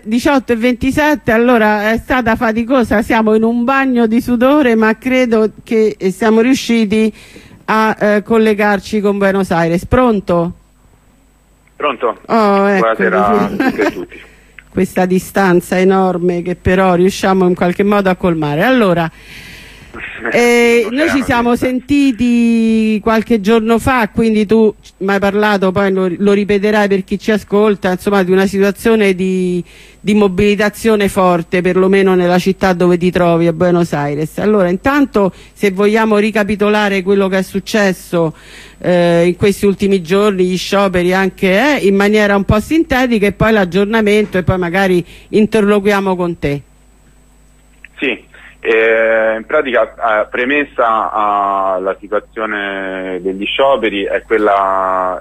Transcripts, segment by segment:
18:27, allora è stata faticosa, siamo in un bagno di sudore, ma credo che siamo riusciti a collegarci con Buenos Aires. Pronto? Pronto? Oh, ecco, buonasera a tutti e tutti. Questa distanza enorme che però riusciamo in qualche modo a colmare. Allora, noi ci siamo sentiti qualche giorno fa, quindi tu mi hai parlato, poi lo ripeterai per chi ci ascolta, insomma, di una situazione di mobilitazione forte, perlomeno nella città dove ti trovi, a Buenos Aires. Allora, intanto, se vogliamo ricapitolare quello che è successo in questi ultimi giorni, gli scioperi anche in maniera un po' sintetica, e poi l'aggiornamento, e poi magari interloquiamo con te. Sì. In pratica, premessa la situazione degli scioperi è quella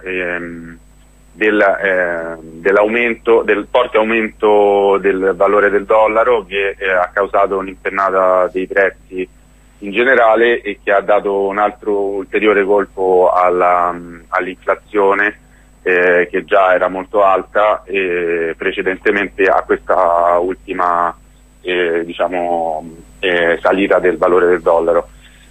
dell'aumento, del forte aumento del valore del dollaro, che ha causato un'impennata dei prezzi in generale e che ha dato un altro ulteriore colpo all'inflazione, che già era molto alta precedentemente a questa ultima salita del valore del dollaro.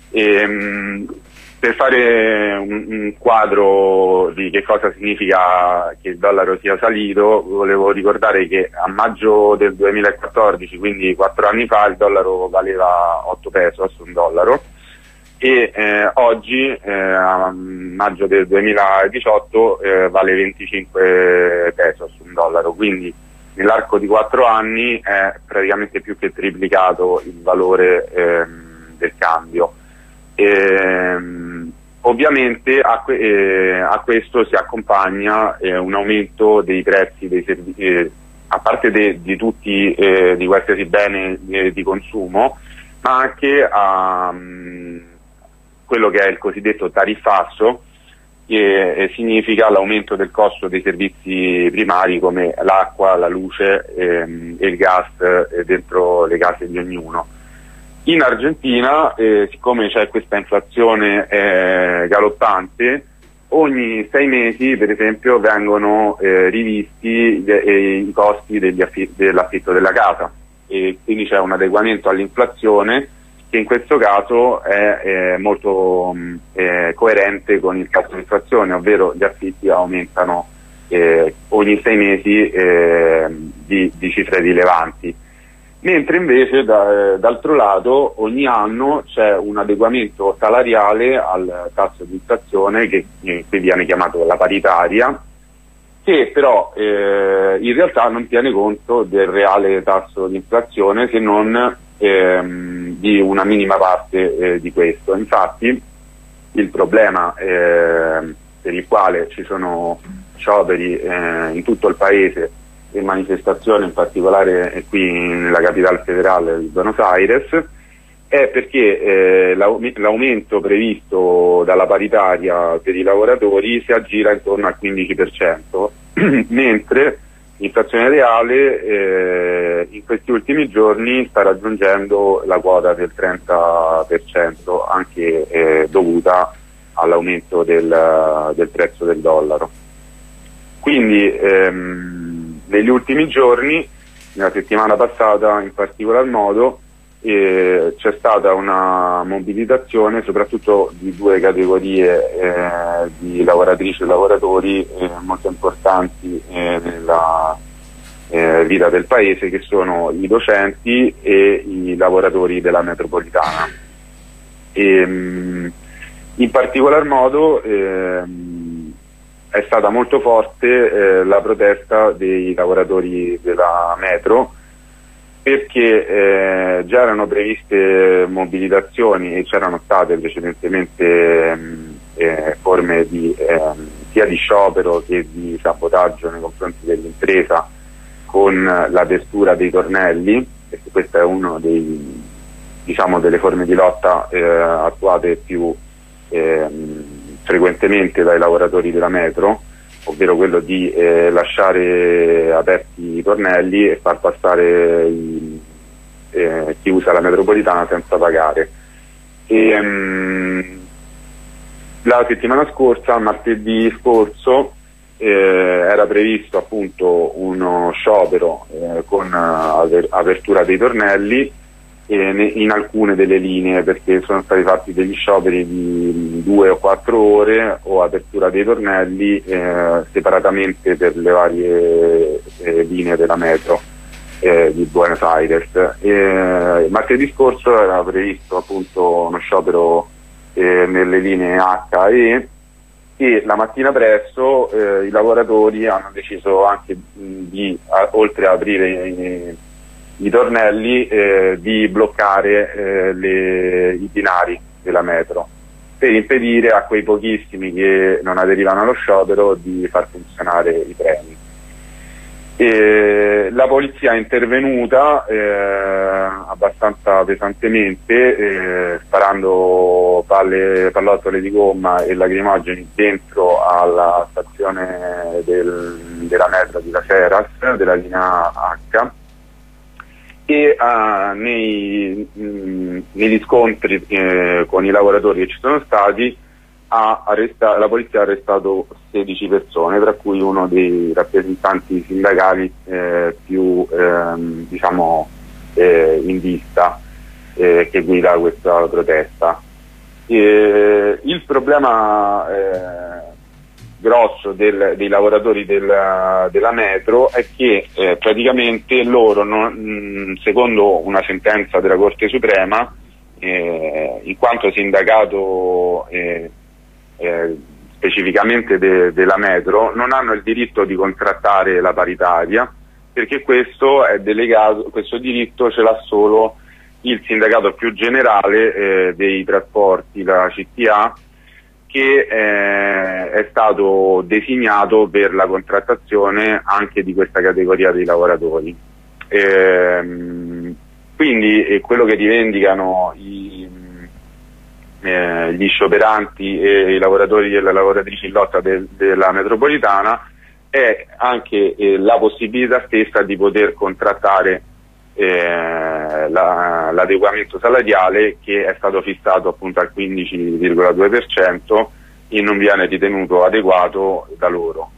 Per fare un quadro di che cosa significa che il dollaro sia salito, volevo ricordare che a maggio del 2014, quindi 4 anni fa, il dollaro valeva 8 pesos un dollaro, e oggi a maggio del 2018 vale 25 pesos un dollaro, quindi nell'arco di 4 anni è praticamente più che triplicato il valore del cambio. Ovviamente a questo si accompagna un aumento dei prezzi dei servizi, a parte di tutti, di qualsiasi bene di consumo, ma anche a quello che è il cosiddetto tariffasso, che significa l'aumento del costo dei servizi primari come l'acqua, la luce e il gas dentro le case di ognuno. In Argentina, siccome c'è questa inflazione galoppante, ogni 6 mesi per esempio vengono rivisti i costi dell'affitto della casa, e quindi c'è un adeguamento all'inflazione che in questo caso è molto coerente con il tasso di inflazione, ovvero gli affitti aumentano ogni 6 mesi di cifre rilevanti. Mentre invece d'altro lato ogni anno c'è un adeguamento salariale al tasso di inflazione, che qui viene chiamato la paritaria, che però in realtà non tiene conto del reale tasso di inflazione, se non di una minima parte di questo. Infatti il problema per il quale ci sono scioperi in tutto il paese e manifestazioni, in particolare qui nella capitale federale di Buenos Aires, è perché l'aumento previsto dalla paritaria per i lavoratori si aggira intorno al 15%, mentre l'inflazione reale in questi ultimi giorni sta raggiungendo la quota del 30%, anche dovuta all'aumento del prezzo del dollaro. Quindi negli ultimi giorni, nella settimana passata in particolar modo, c'è stata una mobilitazione soprattutto di 2 categorie di lavoratrici e lavoratori molto importanti nella vita del paese, che sono i docenti e i lavoratori della metropolitana. In particolar modo è stata molto forte la protesta dei lavoratori della metro, perché già erano previste mobilitazioni e c'erano state precedentemente forme sia di sciopero che di sabotaggio nei confronti dell'impresa, con l'apertura dei tornelli, perché questa è una delle forme di lotta attuate più frequentemente dai lavoratori della metro, ovvero quello di lasciare aperti i tornelli e far passare chi usa la metropolitana senza pagare. La settimana scorsa, martedì scorso, era previsto appunto uno sciopero con apertura dei tornelli in alcune delle linee, perché sono stati fatti degli scioperi di 2 o 4 ore o apertura dei tornelli separatamente per le varie linee della metro di Buenos Aires. Martedì scorso era previsto appunto uno sciopero nelle linee H e E la mattina presto i lavoratori hanno deciso anche di, oltre a aprire i tornelli, di bloccare i binari della metro per impedire a quei pochissimi che non aderivano allo sciopero di far funzionare i treni. La polizia è intervenuta abbastanza pesantemente, sparando pallottole di gomma e lacrimogeni dentro alla stazione della metro di Las Heras, della linea H, e negli scontri con i lavoratori che ci sono stati la polizia ha arrestato 16 persone, tra cui uno dei rappresentanti sindacali più in vista, che guida questa protesta. Il problema grosso dei lavoratori della metro è che praticamente loro, secondo una sentenza della Corte Suprema, in quanto sindacato specificamente della metro, non hanno il diritto di contrattare la paritaria, perché questo diritto ce l'ha solo il sindacato più generale dei trasporti, la CTA, che è stato designato per la contrattazione anche di questa categoria di lavoratori. Quindi quello che rivendicano gli scioperanti e i lavoratori e le lavoratrici in lotta della metropolitana è anche la possibilità stessa di poter contrattare l'adeguamento salariale, che è stato fissato appunto al 15,2% e non viene ritenuto adeguato da loro.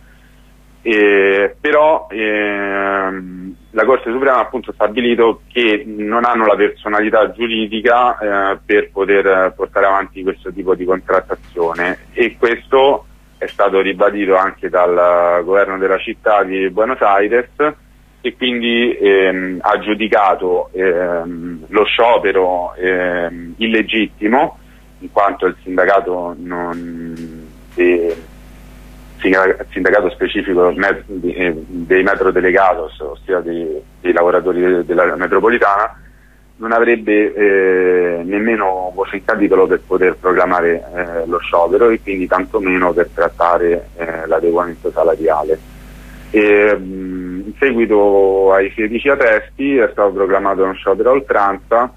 Però la Corte Suprema appunto ha stabilito che non hanno la personalità giuridica per poter portare avanti questo tipo di contrattazione, e questo è stato ribadito anche dal governo della città di Buenos Aires, e quindi ha giudicato lo sciopero illegittimo, in quanto il sindacato sindacato specifico dei metrodelegados, ossia dei lavoratori della metropolitana, non avrebbe nemmeno voce in capitolo per poter proclamare lo sciopero, e quindi tantomeno per trattare l'adeguamento salariale. In seguito ai 16 arresti è stato proclamato uno sciopero a oltranza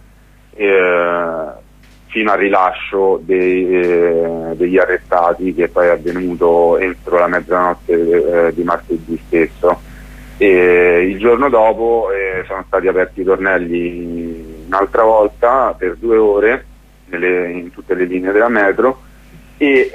fino al rilascio degli arrestati, che poi è avvenuto entro la mezzanotte di martedì stesso. Il giorno dopo sono stati aperti i tornelli un'altra volta per 2 ore in tutte le linee della metro, e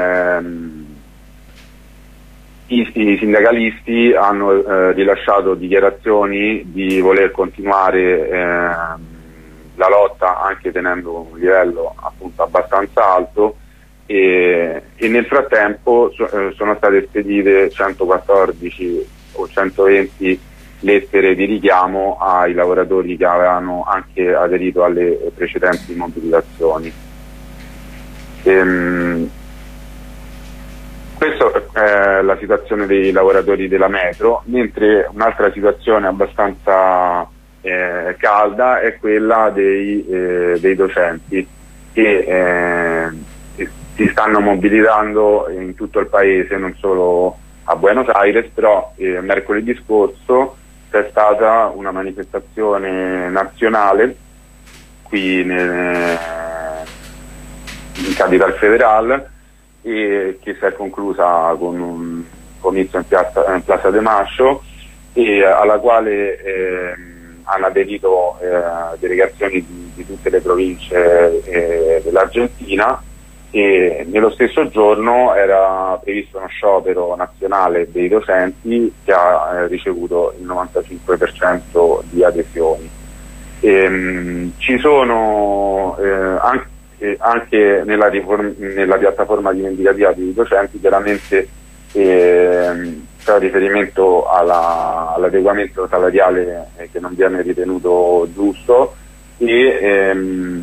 i sindacalisti hanno rilasciato dichiarazioni di voler continuare la lotta anche tenendo un livello appunto abbastanza alto, e nel frattempo sono state spedite 114 o 120 lettere di richiamo ai lavoratori che avevano anche aderito alle precedenti mobilitazioni. Questa è la situazione dei lavoratori della metro, mentre un'altra situazione abbastanza calda è quella dei docenti, che si stanno mobilitando in tutto il paese, non solo a Buenos Aires. Però mercoledì scorso c'è stata una manifestazione nazionale qui in Capital Federal, che si è conclusa con un comizio in Plaza de Mayo, e alla quale hanno aderito delegazioni di tutte le province dell'Argentina, e nello stesso giorno era previsto uno sciopero nazionale dei docenti che ha ricevuto il 95% di adesioni. Ci sono anche nella piattaforma dimenticativa dei docenti chiaramente c'è riferimento all'adeguamento salariale che non viene ritenuto giusto e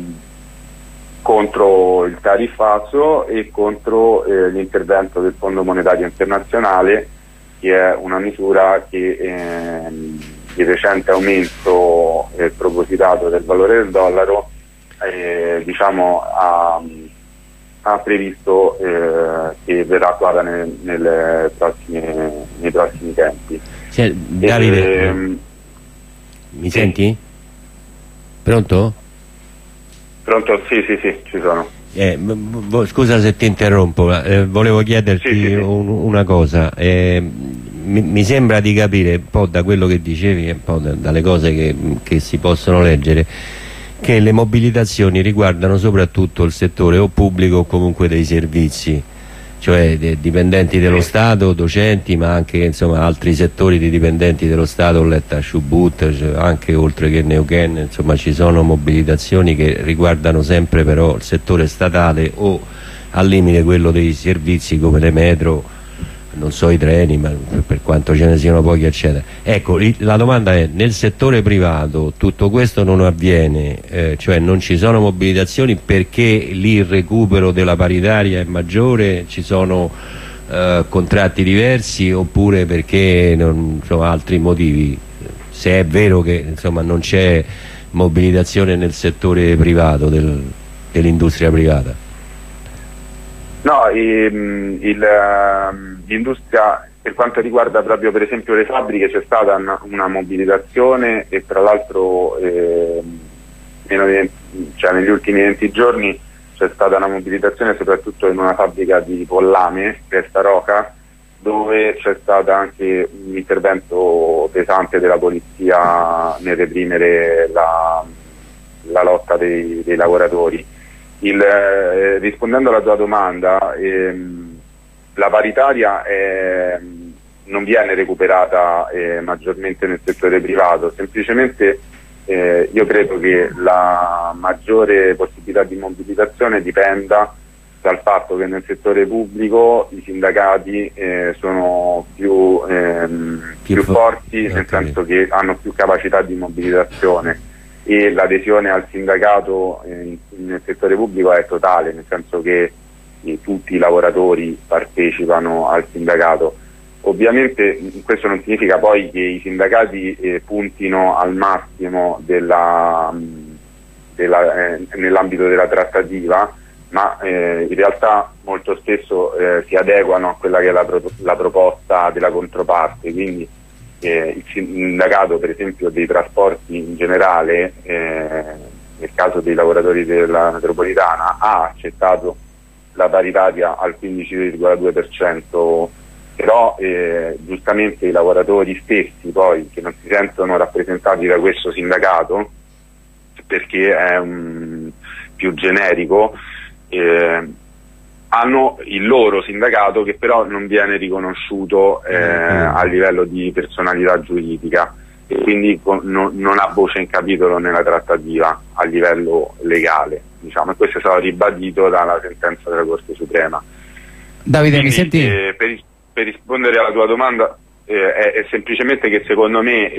contro il tariffazo e contro l'intervento del Fondo Monetario Internazionale, che è una misura che il recente aumento propositato del valore del dollaro diciamo ha previsto che verrà attuata nei prossimi tempi. Cioè, Davide, mi senti? Pronto? Pronto? Sì, ci sono. Scusa se ti interrompo, volevo chiederti una cosa. Mi sembra di capire un po' da quello che dicevi e un po' dalle cose che si possono leggere, che le mobilitazioni riguardano soprattutto il settore o pubblico o comunque dei servizi, cioè dipendenti dello Stato, docenti, ma anche insomma altri settori di dipendenti dello Stato. Ho letto a Chubut, cioè, anche oltre che Neuquén, insomma ci sono mobilitazioni che riguardano sempre però il settore statale o al limite quello dei servizi come le metro, non so i treni, ma per quanto ce ne siano pochi eccetera. Ecco, la domanda è: nel settore privato tutto questo non avviene, cioè non ci sono mobilitazioni perché lì il recupero della paritaria è maggiore, ci sono contratti diversi, oppure perché sono altri motivi, se è vero che insomma non c'è mobilitazione nel settore privato dell'industria privata? No, l'industria, per quanto riguarda proprio per esempio le fabbriche, c'è stata una mobilitazione e tra l'altro negli ultimi 20 giorni c'è stata una mobilitazione soprattutto in una fabbrica di pollame, che è Staroca, dove c'è stato anche un intervento pesante della polizia nel reprimere la lotta dei lavoratori. Rispondendo alla tua domanda, la paritaria non viene recuperata maggiormente nel settore privato, semplicemente io credo che la maggiore possibilità di mobilitazione dipenda dal fatto che nel settore pubblico i sindacati sono più forti, nel senso che hanno più capacità di mobilitazione, e l'adesione al sindacato nel settore pubblico è totale, nel senso che tutti i lavoratori partecipano al sindacato. Ovviamente questo non significa poi che i sindacati puntino al massimo nell'ambito della trattativa, ma in realtà molto spesso si adeguano a quella che è la proposta della controparte, quindi il sindacato per esempio dei trasporti in generale, nel caso dei lavoratori della metropolitana, ha accettato la paritaria al 15,2%, però giustamente i lavoratori stessi poi, che non si sentono rappresentati da questo sindacato perché è più generico, hanno il loro sindacato che però non viene riconosciuto a livello di personalità giuridica e quindi non ha voce in capitolo nella trattativa a livello legale, diciamo, e questo è stato ribadito dalla sentenza della Corte Suprema. Davide, quindi, mi senti? Per rispondere alla tua domanda è semplicemente che secondo me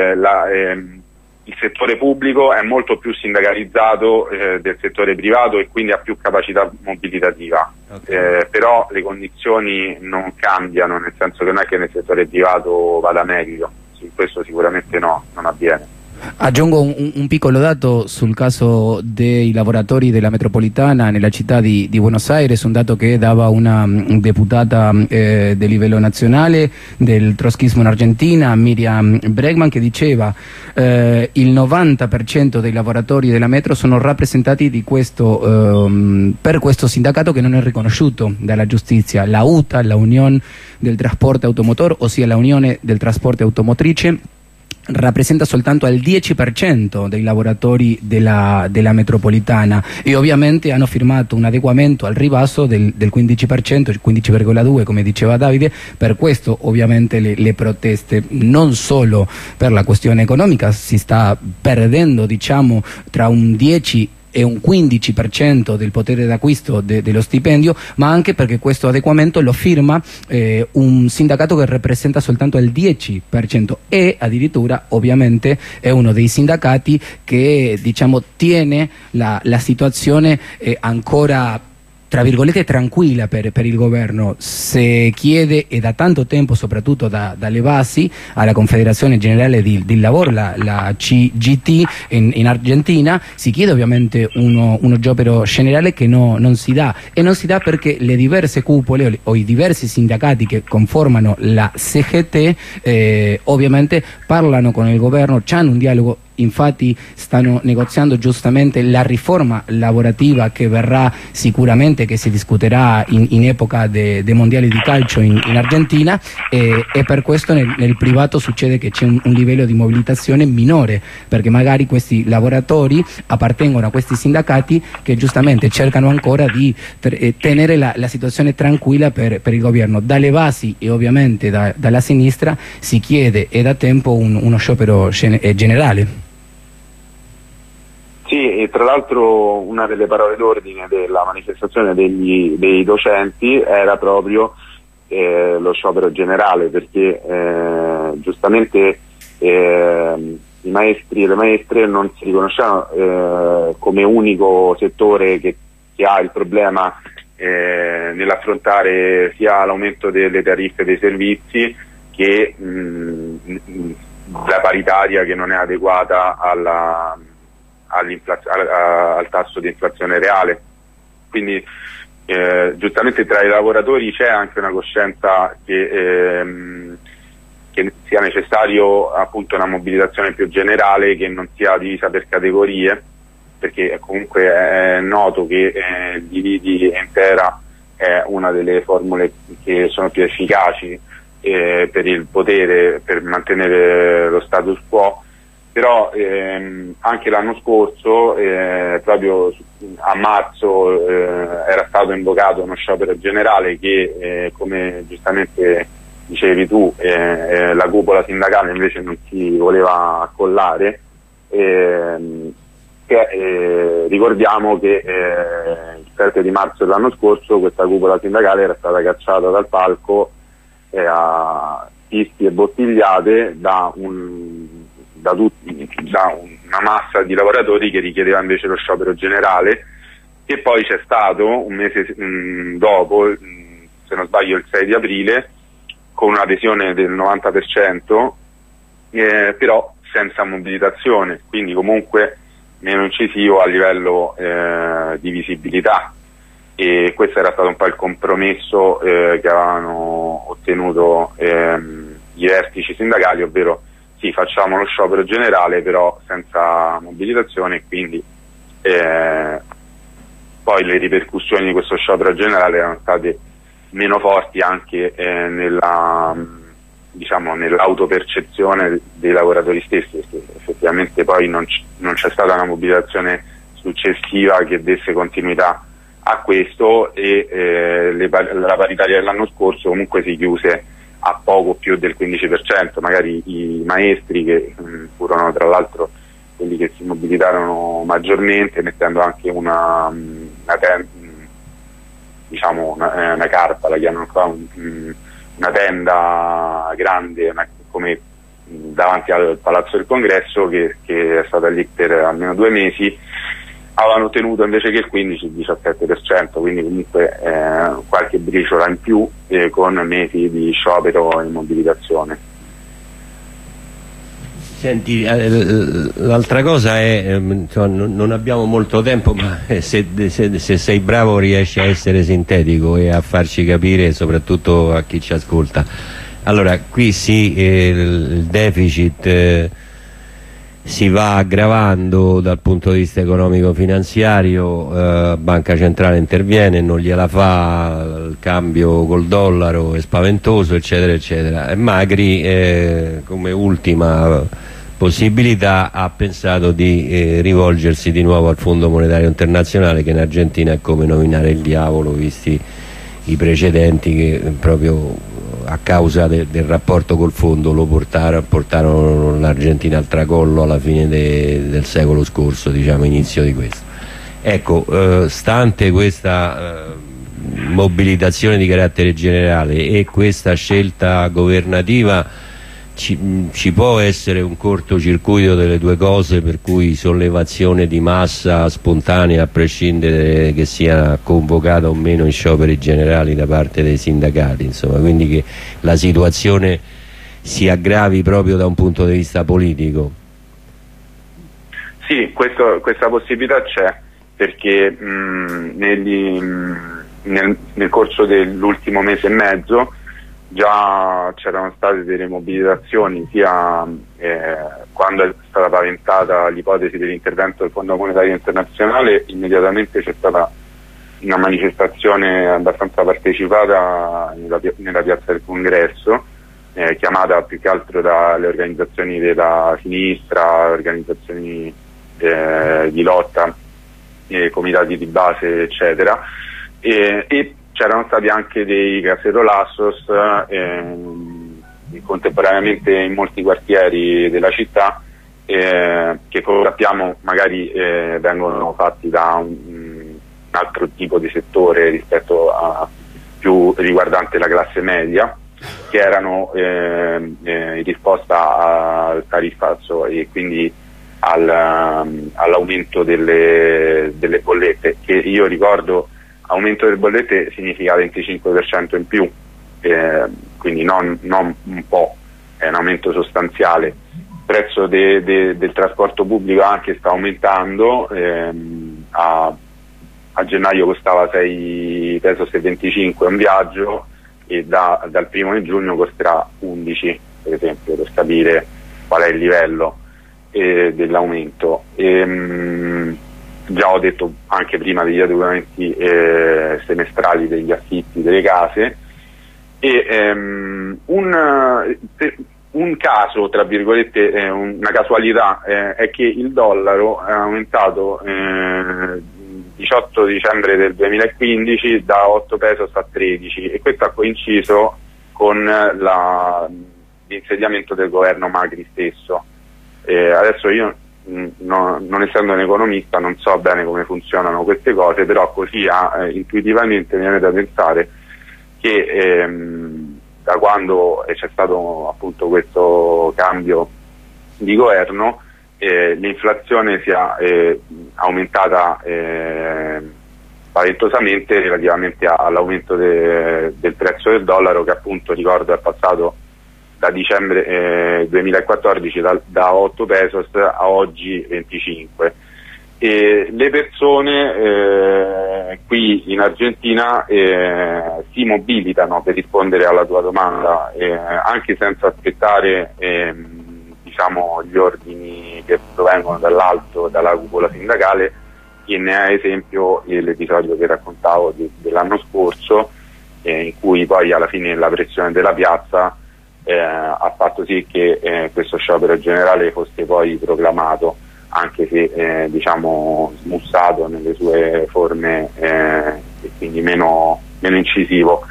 il settore pubblico è molto più sindacalizzato del settore privato e quindi ha più capacità mobilitativa, però le condizioni non cambiano, nel senso che non è che nel settore privato vada meglio, questo sicuramente no, non avviene. Aggiungo un piccolo dato sul caso dei lavoratori della metropolitana nella città di Buenos Aires, un dato che dava una deputata del livello nazionale del trotskismo in Argentina, Miriam Bregman, che diceva il 90% dei lavoratori della metro sono rappresentati per questo sindacato che non è riconosciuto dalla giustizia, la UTA, la Unione del Trasporte Automotor, ossia la Unione del Trasporte Automotrice, rappresenta soltanto il 10% dei lavoratori della metropolitana, e ovviamente hanno firmato un adeguamento al ribasso del 15%, il 15,2% come diceva Davide. Per questo ovviamente le proteste, non solo per la questione economica, si sta perdendo, diciamo, tra un 10 e un 15% del potere d'acquisto dello stipendio, ma anche perché questo adeguamento lo firma un sindacato che rappresenta soltanto il 10%, e addirittura ovviamente è uno dei sindacati che, diciamo, tiene la situazione ancora, tra virgolette, tranquilla per il governo. Se chiede, e da tanto tempo, soprattutto dalle basi, alla Confederazione Generale del Lavoro, la CGT in Argentina, si chiede ovviamente uno sciopero generale che non si dà, e non si dà perché le diverse cupole o i diversi sindacati che conformano la CGT ovviamente parlano con il governo, c'hanno un dialogo. Infatti stanno negoziando giustamente la riforma lavorativa che verrà sicuramente, che si discuterà in epoca dei mondiali di calcio in Argentina, e per questo nel privato succede che c'è un livello di mobilitazione minore, perché magari questi lavoratori appartengono a questi sindacati che giustamente cercano ancora di tenere la situazione tranquilla per il governo. Dalle basi e ovviamente dalla sinistra si chiede, e da tempo, uno sciopero generale. Sì, e tra l'altro una delle parole d'ordine della manifestazione dei docenti era proprio lo sciopero generale, perché giustamente i maestri e le maestre non si riconoscevano come unico settore che ha il problema nell'affrontare sia l'aumento delle tariffe dei servizi che la paritaria che non è adeguata al tasso di inflazione reale. Quindi giustamente tra i lavoratori c'è anche una coscienza che sia necessario appunto una mobilitazione più generale, che non sia divisa per categorie, perché comunque è noto che dividi e impera è una delle formule che sono più efficaci per il potere, per mantenere lo status quo. Però anche l'anno scorso, proprio a marzo, era stato invocato uno sciopero generale che, come giustamente dicevi tu, la cupola sindacale invece non si voleva accollare. Ricordiamo che il 7 di marzo dell'anno scorso questa cupola sindacale era stata cacciata dal palco a fischi e bottigliate da una massa di lavoratori che richiedeva invece lo sciopero generale, che poi c'è stato un mese dopo, se non sbaglio il 6 di aprile, con un'adesione del 90%, però senza mobilitazione, quindi comunque meno incisivo a livello di visibilità, e questo era stato un po' il compromesso che avevano ottenuto i vertici sindacali, ovvero sì, facciamo lo sciopero generale però senza mobilitazione, quindi poi le ripercussioni di questo sciopero generale erano state meno forti anche nell'autopercezione dei lavoratori stessi, perché effettivamente poi non c'è stata una mobilitazione successiva che desse continuità a questo, e la paritaria dell'anno scorso comunque si chiuse a poco più del 15%, magari i maestri, che furono tra l'altro quelli che si mobilitarono maggiormente, mettendo anche una carpa, la chiamano qua, una tenda grande come davanti al Palazzo del Congresso, che è stata lì per almeno 2 mesi, avevano ottenuto invece che il 15-17%, quindi comunque qualche briciola in più con mesi di sciopero e mobilitazione. Senti, l'altra cosa è, non abbiamo molto tempo, ma se sei bravo riesci a essere sintetico e a farci capire, soprattutto a chi ci ascolta. Allora, qui sì, il deficit si va aggravando dal punto di vista economico-finanziario, Banca Centrale interviene, non gliela fa, il cambio col dollaro è spaventoso, eccetera eccetera. E Magri come ultima possibilità ha pensato di rivolgersi di nuovo al Fondo Monetario Internazionale, che in Argentina è come nominare il diavolo, visti i precedenti che proprio a causa del rapporto col fondo portarono l'Argentina al tracollo alla fine del secolo scorso, diciamo inizio di questo. Ecco, stante questa mobilitazione di carattere generale e questa scelta governativa, ci può essere un cortocircuito delle due cose, per cui sollevazione di massa spontanea, a prescindere che sia convocata o meno in scioperi generali da parte dei sindacati, insomma, quindi che la situazione si aggravi proprio da un punto di vista politico. Sì, questa possibilità c'è, perché nel corso dell'ultimo mese e mezzo già c'erano state delle mobilitazioni, sia quando è stata paventata l'ipotesi dell'intervento del Fondo Monetario Internazionale, immediatamente c'è stata una manifestazione abbastanza partecipata nella piazza del Congresso, chiamata più che altro dalle organizzazioni della sinistra, organizzazioni di lotta, comitati di base, eccetera, e c'erano stati anche dei caserolassos contemporaneamente in molti quartieri della città, che come sappiamo magari vengono fatti da un altro tipo di settore rispetto a più riguardante la classe media, che erano in risposta al tariffazo e quindi all'aumento delle bollette, che io ricordo aumento delle bollette significa 25% in più, quindi non un po', è un aumento sostanziale. Il prezzo del trasporto pubblico anche sta aumentando, a gennaio costava 6,25 pesos un viaggio, e dal 1° di giugno costerà 11, per esempio, per capire qual è il livello dell'aumento. Già ho detto anche prima degli adeguamenti semestrali degli affitti delle case, e un caso, tra virgolette, una casualità, è che il dollaro è aumentato 18 dicembre del 2015 da 8 pesos a 13, e questo ha coinciso con l'insediamento del governo Macri stesso. Adesso io non essendo un economista non so bene come funzionano queste cose, però così intuitivamente mi viene da pensare che da quando c'è stato appunto questo cambio di governo, l'inflazione sia aumentata spaventosamente relativamente all'aumento del prezzo del dollaro, che appunto, ricordo, è passato da dicembre 2014 da 8 pesos a oggi 25. E le persone qui in Argentina si mobilitano per rispondere alla tua domanda, anche senza aspettare diciamo gli ordini che provengono dall'alto, dalla cupola sindacale, che ne è esempio l'episodio che raccontavo dell'anno scorso, in cui poi alla fine la pressione della piazza ha fatto sì che questo sciopero generale fosse poi proclamato, anche se diciamo smussato nelle sue forme e quindi meno incisivo.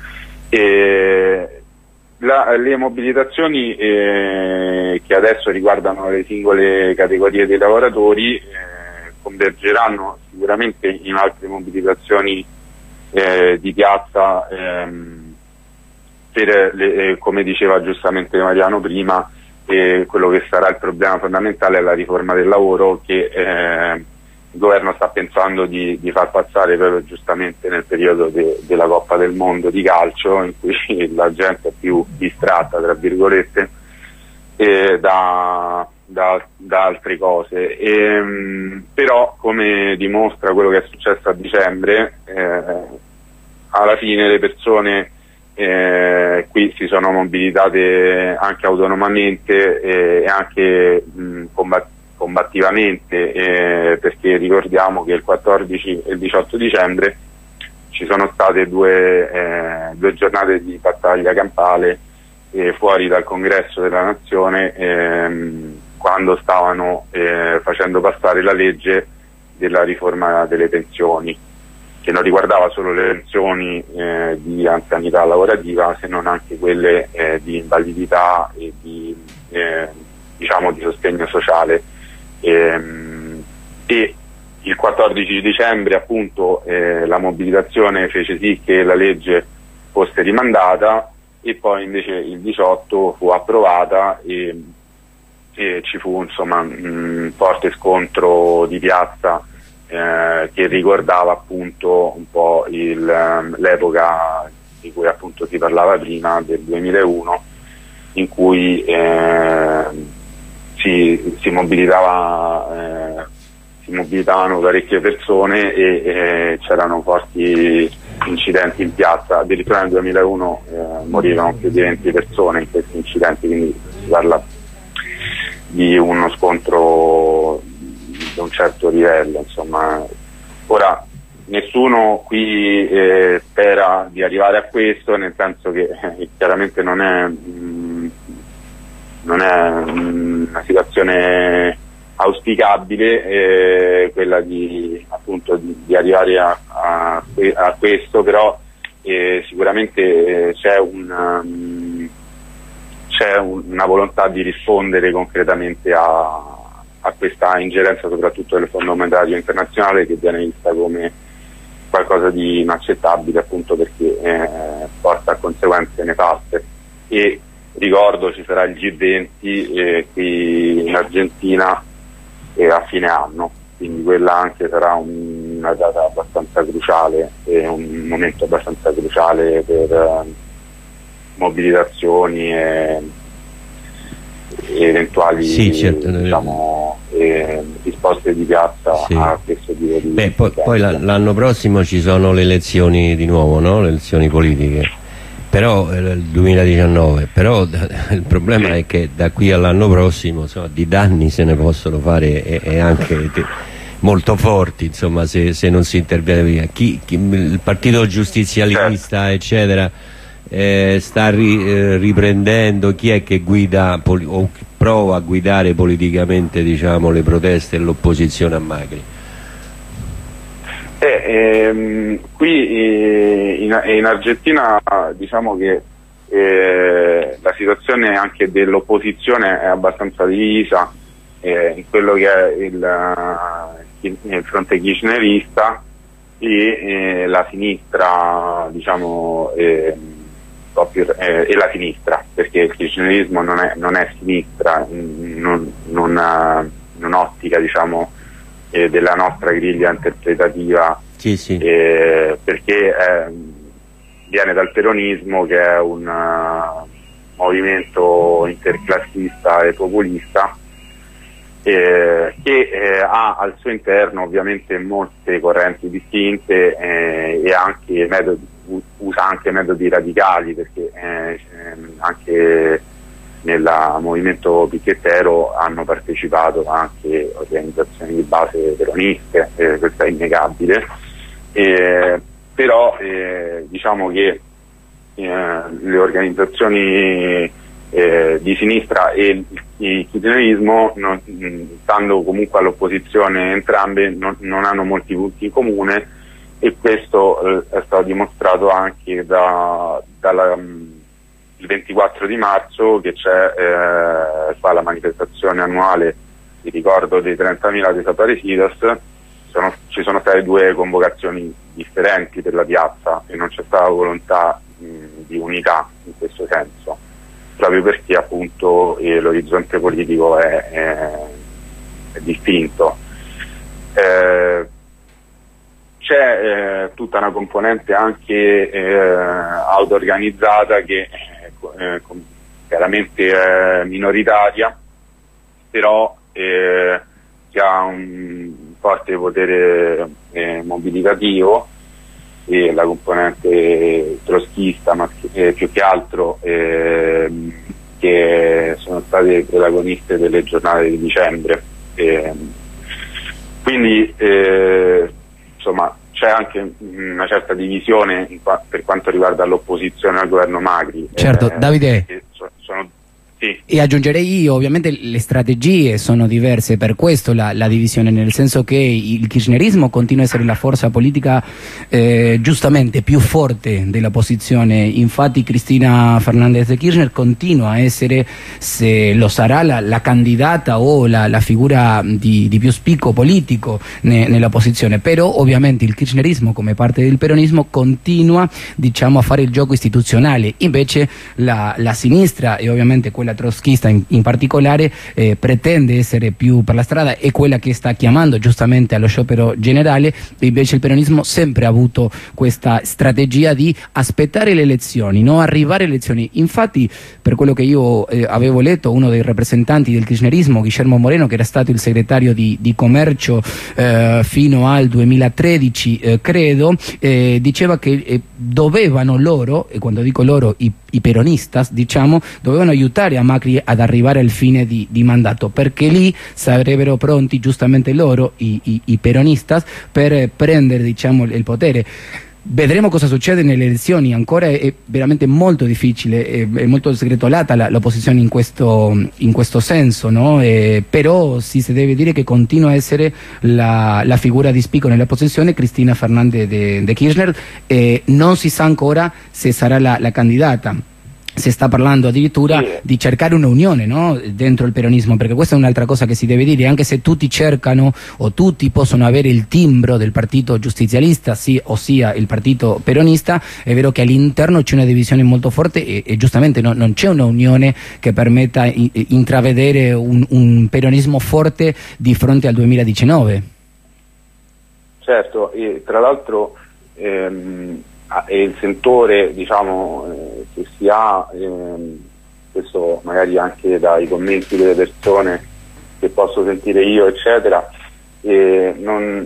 Le mobilitazioni che adesso riguardano le singole categorie dei lavoratori convergeranno sicuramente in altre mobilitazioni di piazza, come diceva giustamente Mariano prima, quello che sarà il problema fondamentale è la riforma del lavoro, che il governo sta pensando di far passare proprio giustamente nel periodo della Coppa del Mondo di calcio, in cui la gente è più distratta, tra virgolette, da altre cose. Però, come dimostra quello che è successo a dicembre, alla fine le persone qui si sono mobilitate anche autonomamente e anche combattivamente, perché ricordiamo che il 14 e il 18 dicembre ci sono state due giornate di battaglia campale fuori dal Congresso della Nazione, quando stavano facendo passare la legge della riforma delle pensioni, che non riguardava solo le pensioni di anzianità lavorativa, se non anche quelle di invalidità e di, diciamo, di sostegno sociale. E il 14 dicembre appunto la mobilitazione fece sì che la legge fosse rimandata, e poi invece il 18 fu approvata e ci fu insomma un forte scontro di piazza che ricordava appunto un po' l'epoca di cui appunto si parlava prima, del 2001, in cui si mobilitavano parecchie persone e c'erano forti incidenti in piazza. Addirittura nel 2001 morivano più di 20 persone in questi incidenti, quindi si parla di uno scontro di un certo livello, insomma. Ora nessuno qui spera di arrivare a questo, nel senso che chiaramente non è una situazione auspicabile quella di appunto di arrivare a questo, però sicuramente c'è una volontà di rispondere concretamente a questa ingerenza, soprattutto del Fondo Monetario Internazionale, che viene vista come qualcosa di inaccettabile, appunto perché porta a conseguenze nefaste. E ricordo ci sarà il G20 qui in Argentina a fine anno, quindi quella anche sarà una data abbastanza cruciale e un momento abbastanza cruciale per mobilitazioni e eventuali diciamo, risposte di piazza a questo tipo di poi l'anno prossimo ci sono le elezioni di nuovo, no? Le elezioni politiche, però il 2019, però il problema è che da qui all'anno prossimo insomma, di danni se ne possono fare e anche molto forti, insomma, se non si interviene via. Il partito giustizialista eccetera sta riprendendo, chi è che guida o prova a guidare politicamente, diciamo, le proteste e l'opposizione a Macri? Qui in Argentina diciamo che la situazione anche dell'opposizione è abbastanza divisa in quello che è il fronte kirchnerista e la sinistra, diciamo, e la sinistra, perché il kirchnerismo non è sinistra, non ottica, diciamo, della nostra griglia interpretativa, perché viene dal peronismo, che è un movimento interclassista e populista che ha al suo interno ovviamente molte correnti distinte e anche usa anche metodi radicali, perché anche nel movimento picchettero hanno partecipato anche organizzazioni di base peroniste, questo è innegabile, però diciamo che le organizzazioni di sinistra e il kirchnerismo, stando comunque all'opposizione entrambe, non hanno molti punti in comune, e questo è stato dimostrato anche il 24 di marzo, che c'è la manifestazione annuale di ricordo dei 30.000 desaparecidos. Ci sono state due convocazioni differenti per la piazza e non c'è stata volontà di unità in questo senso, proprio perché appunto l'orizzonte politico è distinto. C'è tutta una componente anche auto-organizzata che chiaramente è minoritaria, però che ha un forte potere mobilitativo, e la componente troschista, ma più che altro che sono state protagoniste delle giornate di dicembre. Quindi insomma c'è anche una certa divisione per quanto riguarda l'opposizione al governo Macri. Certo, Davide. Sì. E aggiungerei io, ovviamente le strategie sono diverse, per questo la divisione, nel senso che il kirchnerismo continua a essere la forza politica giustamente più forte della posizione. Infatti Cristina Fernández de Kirchner continua a essere, se lo sarà, la candidata o la figura di più spicco politico nella posizione, però ovviamente il kirchnerismo come parte del peronismo continua, diciamo, a fare il gioco istituzionale. Invece la sinistra, e ovviamente quella trotskista in particolare, pretende essere più per la strada, è quella che sta chiamando giustamente allo sciopero generale. Invece il peronismo sempre ha avuto questa strategia di aspettare le elezioni, no? Arrivare alle elezioni. Infatti, per quello che io avevo letto, uno dei rappresentanti del kirchnerismo, Guillermo Moreno, che era stato il segretario di commercio fino al 2013 credo, diceva che dovevano loro, e quando dico loro i peronistas, diciamo, dovevano aiutare a Macri ad arrivare al fine di mandato, perché lì sarebbero pronti giustamente loro, i peronistas, per prendere, diciamo, il potere. Vedremo cosa succede nelle elezioni, ancora è veramente molto difficile, è molto segretolata l'opposizione in questo senso, no? Però sì, si deve dire che continua a essere la figura di spicco nell'opposizione Cristina Fernández de Kirchner, non si sa ancora se sarà la candidata. Si sta parlando addirittura di cercare un'unione, no? Dentro il peronismo, perché questa è un'altra cosa che si deve dire: anche se tutti cercano o tutti possono avere il timbro del partito giustizialista, sì, ossia il partito peronista, è vero che all'interno c'è una divisione molto forte e giustamente non c'è una unione che permetta intravedere un peronismo forte di fronte al 2019. Certo, e tra l'altro il sentore, diciamo, che si ha, questo magari anche dai commenti delle persone che posso sentire io, eccetera, il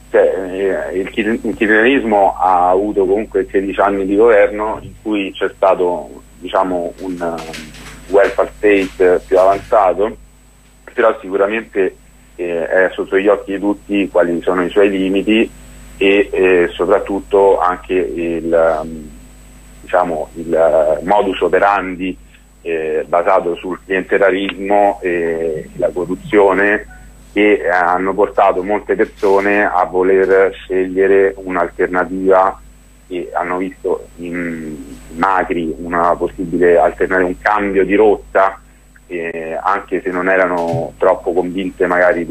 kirchnerismo ha avuto comunque 16 anni di governo in cui c'è stato, diciamo, un welfare state più avanzato, però sicuramente è sotto gli occhi di tutti quali sono i suoi limiti e soprattutto anche il modus operandi basato sul clientelismo e la corruzione, che hanno portato molte persone a voler scegliere un'alternativa, e hanno visto in Macri una possibile alternativa, un cambio di rotta, anche se non erano troppo convinte magari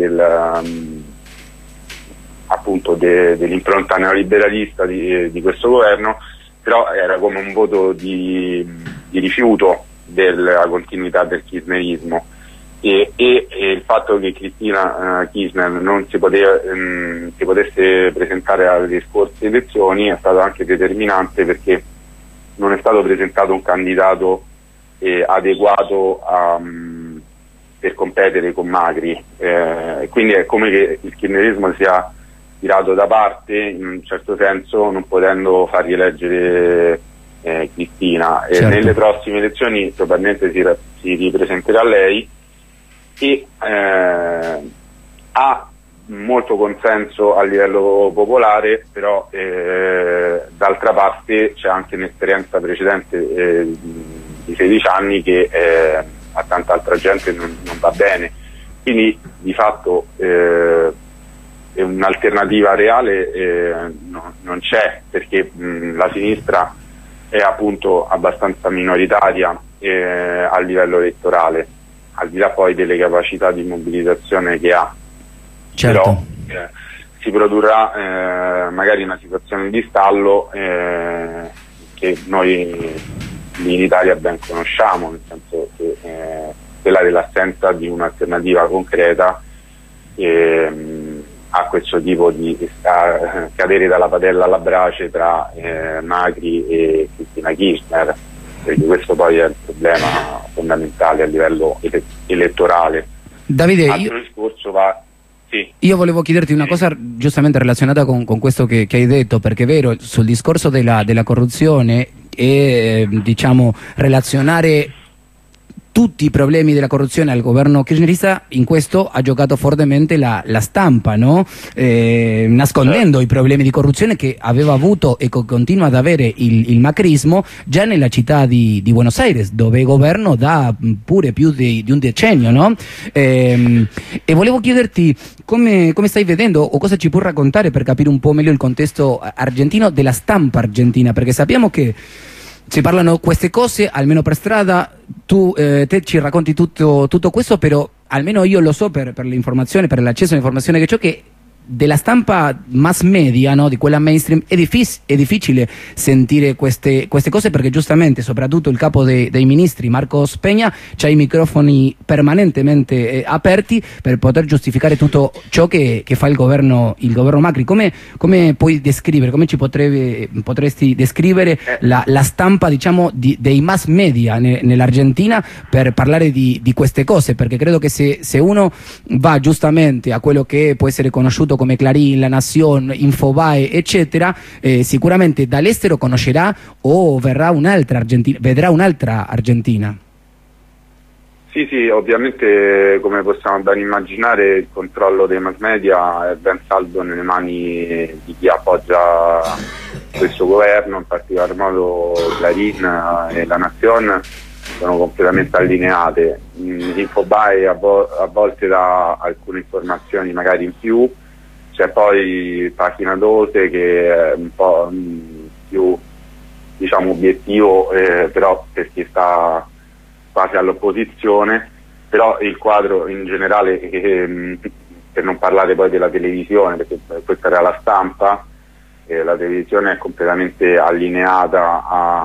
appunto dell'impronta neoliberalista di questo governo, però era come un voto di rifiuto della continuità del kirchnerismo, e il fatto che Cristina Kirchner non si potesse presentare alle scorse elezioni è stato anche determinante, perché non è stato presentato un candidato adeguato per competere con Macri, quindi è come che il kirchnerismo sia tirato da parte in un certo senso, non potendo far rieleggere Cristina. Certo. Nelle prossime elezioni probabilmente si ripresenterà lei, e ha molto consenso a livello popolare, però d'altra parte c'è anche un'esperienza precedente di 16 anni che a tanta altra gente non va bene, quindi di fatto un'alternativa reale non c'è, perché la sinistra è appunto abbastanza minoritaria a livello elettorale, al di là poi delle capacità di mobilitazione che ha. Certo. Però si produrrà magari una situazione di stallo che noi in Italia ben conosciamo, nel senso che quella dell'assenza di un'alternativa concreta a questo tipo di cadere dalla padella alla brace tra Macri e Cristina Kirchner, perché questo poi è il problema fondamentale a livello elettorale. Davide, Discorso va. Sì. Io volevo chiederti una cosa giustamente relazionata con questo che hai detto, perché è vero, sul discorso della corruzione e diciamo relazionare tutti i problemi della corruzione al governo kirchnerista, in questo ha giocato fortemente la stampa, no? Nascondendo i problemi di corruzione che aveva avuto e continua ad avere il macrismo già nella città di Buenos Aires, dove il governo da pure più di un decennio, no? E volevo chiederti come stai vedendo o cosa ci puoi raccontare per capire un po' meglio il contesto argentino, della stampa argentina, perché sappiamo che si parlano queste cose, almeno per strada, te ci racconti tutto questo, però almeno io lo so per l'informazione, per l'accesso all'informazione che ho, che della stampa mass media, no? Di quella mainstream, è difficile sentire queste cose, perché giustamente, soprattutto il capo dei ministri, Marcos Peña, c'ha i microfoni permanentemente aperti per poter giustificare tutto ciò che fa il governo Macri. Come puoi descrivere, come ci potresti descrivere la stampa, diciamo, dei mass media nell'Argentina per parlare di queste cose? Perché credo che se uno va giustamente a quello che può essere conosciuto come Clarín, La Nación, Infobae, eccetera, sicuramente dall'estero conoscerà o vedrà un'altra Argentina. Sì, ovviamente, come possiamo ben immaginare, il controllo dei mass media è ben saldo nelle mani di chi appoggia questo governo, in particolar modo Clarín e La Nación sono completamente allineate. Infobae a volte dà alcune informazioni magari in più, c'è poi Pagina 12 che è un po' più, diciamo, obiettivo, però per chi sta quasi all'opposizione, però il quadro in generale, per non parlare poi della televisione, perché questa era la stampa, la televisione è completamente allineata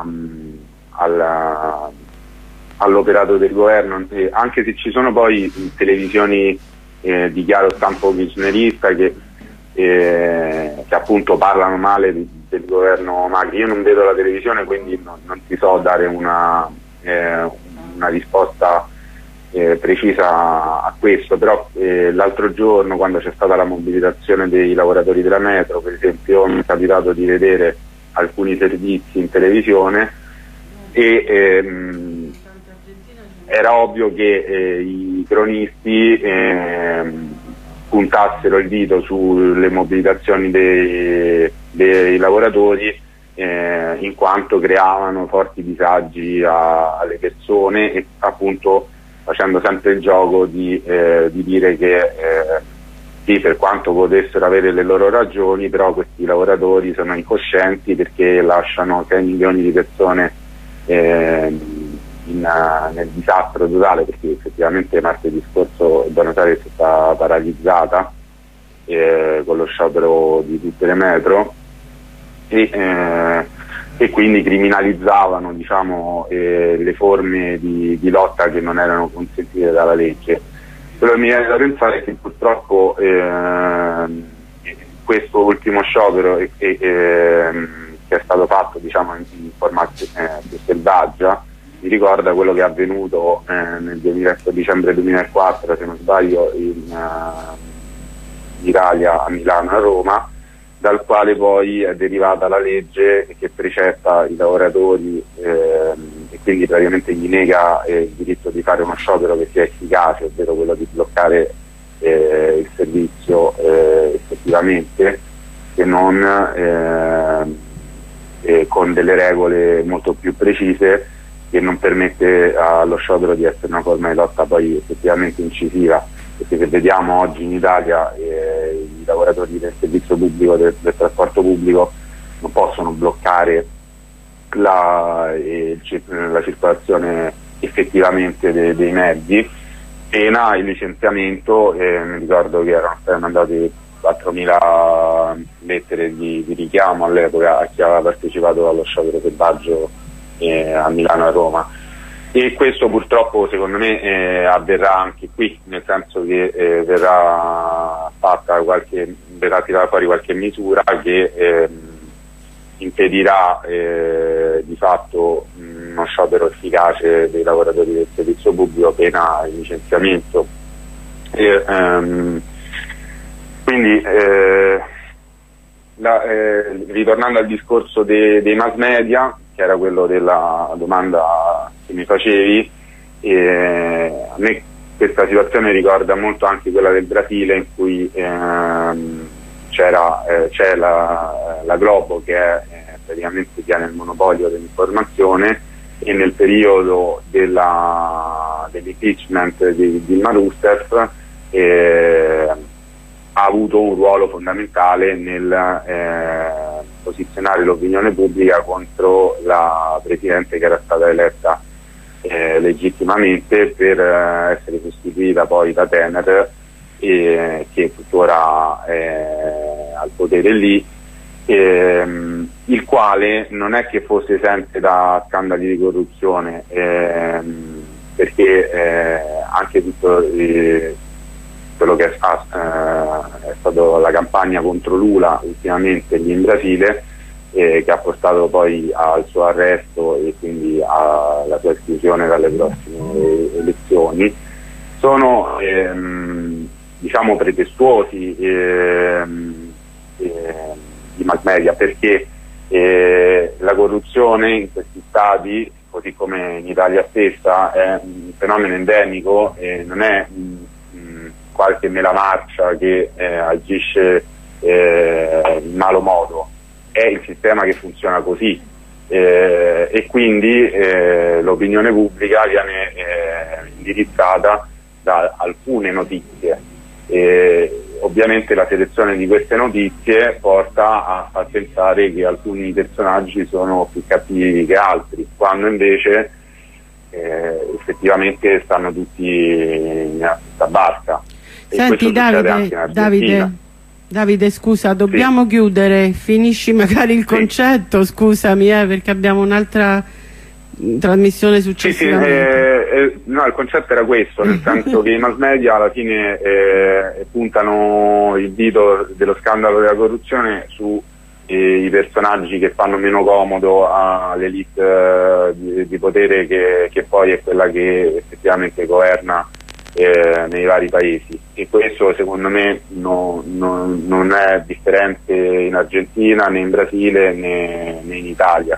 all'operato del governo, anche se ci sono poi televisioni di chiaro stampo kirchnerista che appunto parlano male del governo Macri. Io non vedo la televisione, quindi non ti so dare una risposta precisa a questo, però l'altro giorno, quando c'è stata la mobilitazione dei lavoratori della metro, per esempio, mi è capitato di vedere alcuni servizi in televisione e era ovvio che i cronisti puntassero il dito sulle mobilitazioni dei lavoratori, in quanto creavano forti disagi alle persone, e appunto facendo sempre il gioco di dire che sì, per quanto potessero avere le loro ragioni, però questi lavoratori sono incoscienti perché lasciano 6 milioni di persone nel disastro totale, perché effettivamente martedì scorso Buenos Aires è stata paralizzata con lo sciopero di tutte le metro, e quindi criminalizzavano, diciamo, le forme di lotta che non erano consentite dalla legge. Quello che mi viene da pensare è che purtroppo questo ultimo sciopero che è stato fatto, diciamo, in forma più selvaggia, mi ricorda quello che è avvenuto nel dicembre 2004, se non sbaglio, in Italia, a Milano e a Roma, dal quale poi è derivata la legge che precetta i lavoratori e quindi praticamente gli nega il diritto di fare uno sciopero che sia efficace, ovvero quello di bloccare il servizio effettivamente, se non con delle regole molto più precise, che non permette allo sciopero di essere una forma di lotta poi effettivamente incisiva, perché se vediamo oggi in Italia i lavoratori del servizio pubblico, del trasporto pubblico, non possono bloccare la circolazione effettivamente dei mezzi, pena il licenziamento. Mi ricordo che erano state mandate 4.000 lettere di richiamo all'epoca a chi aveva partecipato allo sciopero selvaggio a Milano e a Roma, e questo purtroppo secondo me avverrà anche qui, nel senso che verrà tirata fuori qualche misura che impedirà di fatto uno sciopero efficace dei lavoratori del servizio pubblico, pena il licenziamento. Quindi ritornando al discorso dei mass media, che era quello della domanda che mi facevi, A me questa situazione ricorda molto anche quella del Brasile, in cui c'è la Globo, che praticamente tiene il monopolio dell'informazione, e nel periodo dell'impeachment di Dilma Rousseff ha avuto un ruolo fondamentale nel posizionare l'opinione pubblica contro la Presidente che era stata eletta legittimamente per essere sostituita poi da Temer, che tuttora è al potere lì, il quale non è che fosse esente da scandali di corruzione, perché anche tutto quello che è stato la campagna contro Lula ultimamente lì in Brasile, che ha portato poi al suo arresto e quindi alla sua esclusione dalle prossime elezioni, sono diciamo pretestuosi di mass media, perché la corruzione in questi stati, così come in Italia stessa, è un fenomeno endemico e non è qualche melamarcia che agisce in malo modo, è il sistema che funziona così, e quindi l'opinione pubblica viene indirizzata da alcune notizie. Ovviamente la selezione di queste notizie porta a far pensare che alcuni personaggi sono più cattivi che altri, quando invece effettivamente stanno tutti nella stessa barca. Senti Davide, scusa, dobbiamo chiudere, finisci magari il concetto, scusami, perché abbiamo un'altra trasmissione successivamente. No, il concetto era questo, nel senso che i mass media alla fine puntano il dito dello scandalo della corruzione su i personaggi che fanno meno comodo all'elite di potere, che poi è quella che effettivamente governa nei vari paesi, e questo secondo me non è differente in Argentina, né in Brasile, né in Italia.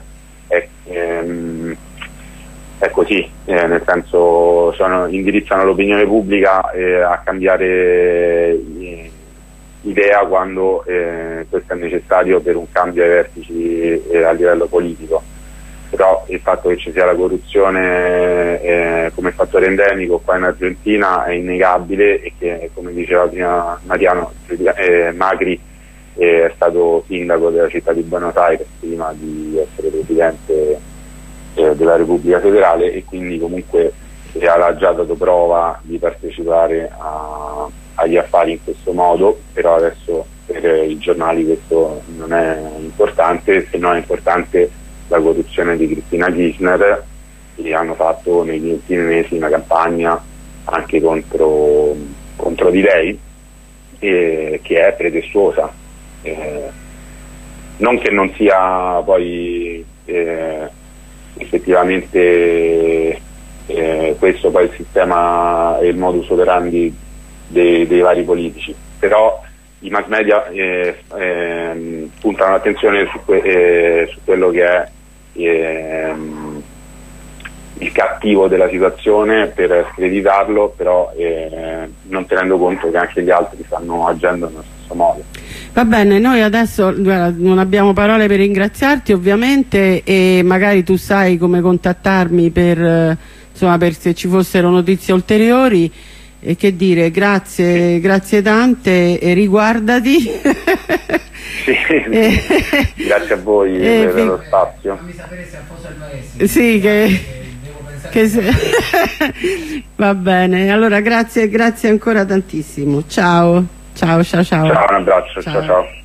È così, nel senso indirizzano l'opinione pubblica a cambiare idea quando questo è necessario per un cambio ai vertici a livello politico. Però il fatto che ci sia la corruzione come fattore endemico qua in Argentina è innegabile, e che, come diceva prima Mariano, Macri è stato sindaco della città di Buenos Aires prima di essere presidente della Repubblica Federale, e quindi comunque ha già dato prova di partecipare agli affari in questo modo. Però adesso per i giornali questo non è importante, se no è importante la corruzione di Cristina Kirchner, che hanno fatto negli ultimi mesi una campagna anche contro di lei, che è pretestuosa, non che non sia poi effettivamente questo poi il sistema e il modus operandi dei vari politici, però i mass media puntano l'attenzione su quello che è il cattivo della situazione per screditarlo, però non tenendo conto che anche gli altri stanno agendo nello stesso modo. Va bene, noi adesso non abbiamo parole per ringraziarti ovviamente, e magari tu sai come contattarmi per se ci fossero notizie ulteriori. E che dire, grazie tante, e riguardati. Sì, grazie a voi per lo spazio. Fammi sapere se affossa il maestro. Sì, va bene, allora grazie ancora tantissimo. Ciao. Ciao, un abbraccio, ciao.